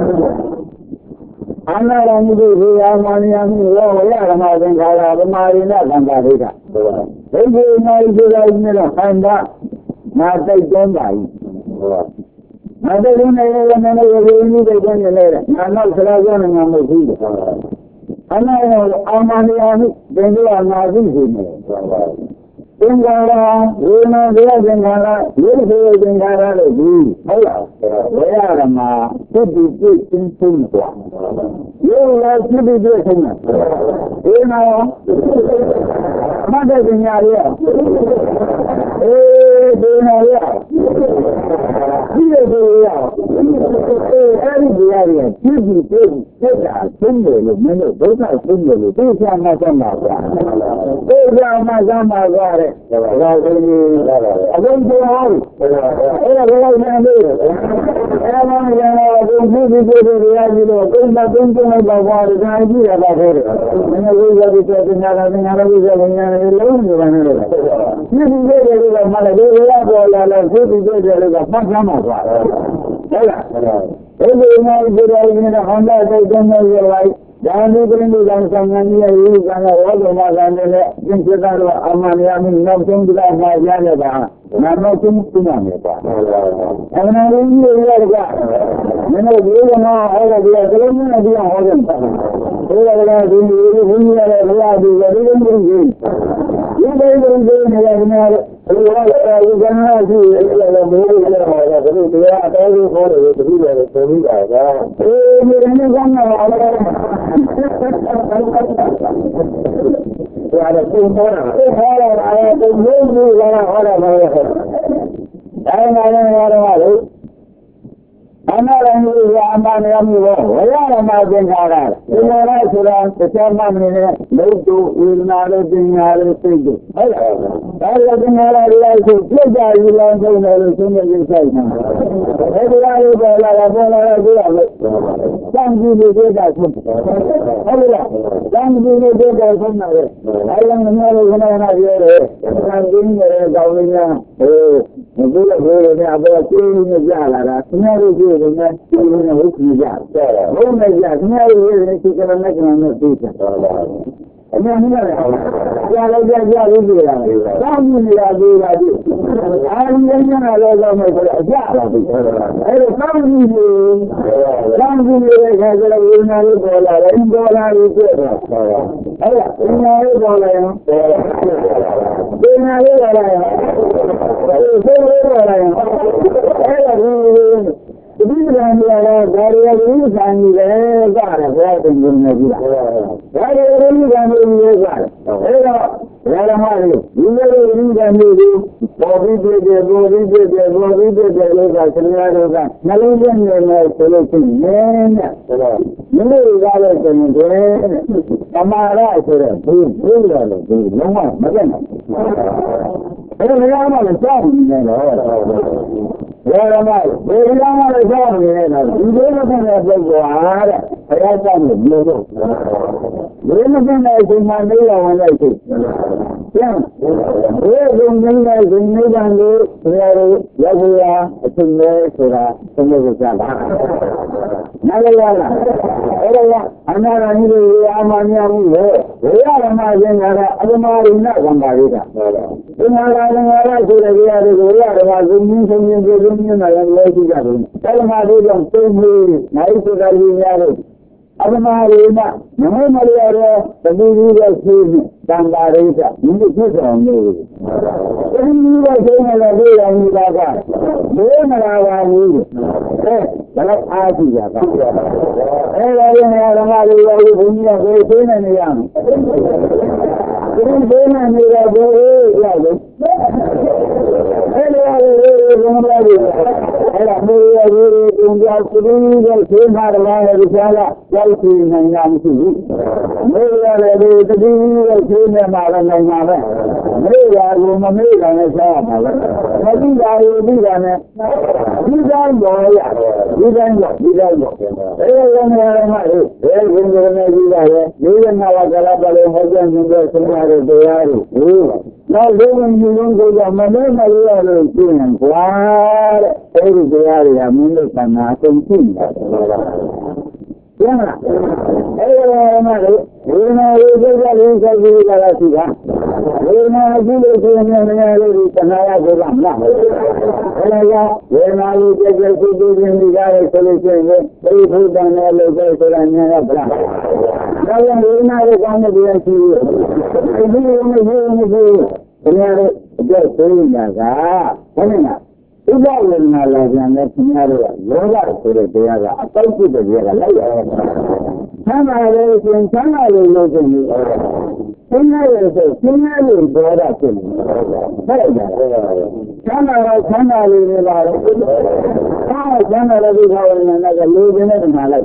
အနာရမုဒိဝေယမာနိယမိရောဝရဓမ္မသင်္ခါရဗမာရိနသံဃာဒိဋ္ဌဒိဋ္ဌိနာယိစေလာနေတော့ဟန္တာငါတိတ်တွန်းပါ၏ငါတိတ်တွန်းနေလည်းနည်းနည်းဝေယမိတိတ်တွန်းနေလေငါနောက်ဆရာကျောင်းငါမဟုတ်ဘူး Amaniani, Bengal, Nazi, Bengala, Runa, Bengala, Yellow Bengala, Wayarama, could be in Singapore. You have to be doing it. You know, Mother Bengalia. Eh, Bengalia. Every area, TV, single, minute, those are single, these are not on my God. Those are my God. I don't go home. Jangan berindu dan sangannya ini karena Allah makannya kita amannya minum juga makannya dah. Nama cuma mereka. Karena ini mereka. Mana dia mana orang dia kalau mana dia orang. Orang ini ada dia berindu. Ini berindu ni ada. Orang jangan sih kalau berindu ada dia tahu kalau dia ada. Ini kan ada. Ada pun orang, ada pun orang. Anak yang aman yang mula, yang makin kalah. Ini sudah sesama ini, itu ilmu tinggal itu. Kalau tinggal itu, kita hilang semua semua kita. Kalau bola dia, tanggi dia dah. Tanggi dia dah semua. Ayam mana dia. Tanggi dia gaulnya. Bola ni apa ni jalan. Semua dengan ini hukum jahat. Hukum jahat. Ini kita nak kena tiga. Ini kalau dia ini lah. Kami ni lagi. Ini ada macam jahat. Kami ni kalau ini bola itu. Ini bola yang. Ini bola yang. Ini adalah dari ini kami lebar, saya tengok ni. Dari ini kami lebar. Dalam hal ini kami bodi dia lebar sebenarnya. Malaysia ni solusi ni. Ini kalau sebenarnya kamera sudah betul, lama macam. Ini lama macam ni. Lama macam ni. Ini macam apa? Saya tak tahu. Ini macam cuma ni orang itu. Ya. Ini bandu, ya, semua sahaja. Nalaya. Anak ini amannya ni. Ya, ramai ada almari nak kembali dah. Dengar sudah dia ada dunia yang lagi jadi. Kalau ada yang tumbuh, naik ke dalamnya. Almari nak, nama Malaysia, sendiri dia sini, gambar itu, ini kita ni. Ini dia lagi yang ni baca. Dia nak ni. Kalau ada juga. Lagi ni almari lagi dunia bersih ni yang. Ini dunia ni lagi lagi. Now, living in the Malayan wah, every day I am in the Panakan. Yeah, Una vez que la luz de la ciudad, una vez que la luz de la ciudad, una luz que el futuro indicar el solución, el futuro de la luz de la ciudad. Una vez cuando viene aquí, yo soy la una la grande señora, logra sobre te haga, hasta el que te llega la Sama de quien sama de lo que me Sama de eso, sama de bora que sama de la sama de la luz de la mala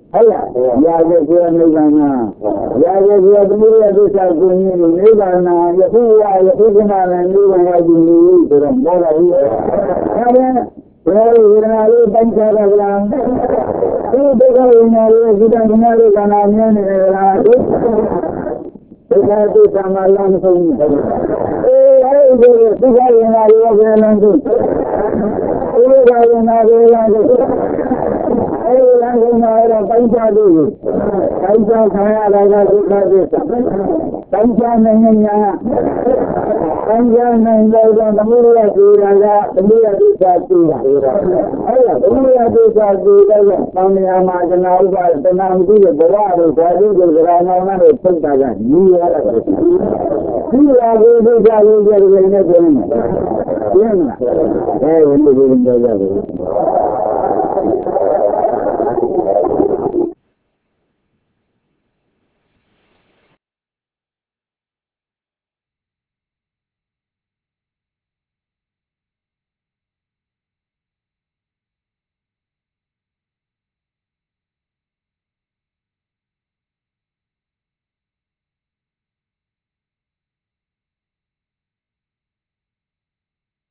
ဟုတ်လားရာဇေနိဗ္ဗာန်ရာဇေသမုဒယဒုက္ခကိုမြင်နိဗ္ဗာန်ယခုရယခုကနာနဲ့နိဗ္ဗာန်ရောက်ပြီဆိုတော့မောလာဘူးဒါပြန်ဘယ်လိုဝေဒနာလေးတိုင်းခြားရလားဒီဒုက္ခဝေဒနာလေးဒီတန်ခဏလေးကနာမြင်နေတယ်လားဒုက္ခဒုက္ခမှလမ်းဆုံးဘူးအဲ့ဒီဒုက္ခဝေဒနာလေးကိုဘယ်လိုလုပ်ဒီလိုကဝေဒနာလေးလမ်းဆုံးအဲ့ဒီလမ်းဆုံးမှာတော့တိုင်းခြားလို့တိုင်းခြားခံရတာကဒုက္ခသစ္စာတိုင်းခြားနိုင်ညာတိုင်းခြားနိုင်တော့သမုဒယဆိုတာကသမုဒယဒုက္ခဆိုတာအဲ့ဒါသမုဒယဒုက္ခဆိုတာကသံဃာမှာကျွန်တော်ဥပါဒနာမှုတွေဘဝတို့ဇာတိတို့ဇာနာနဲ့ထုတ်တာကညီရတာပဲဒီလာကိုဒုက္ခကိုကြည့်နေတယ်ပြောနေတယ်ရှင်းလားအဲဒီလိုပြောကြတယ်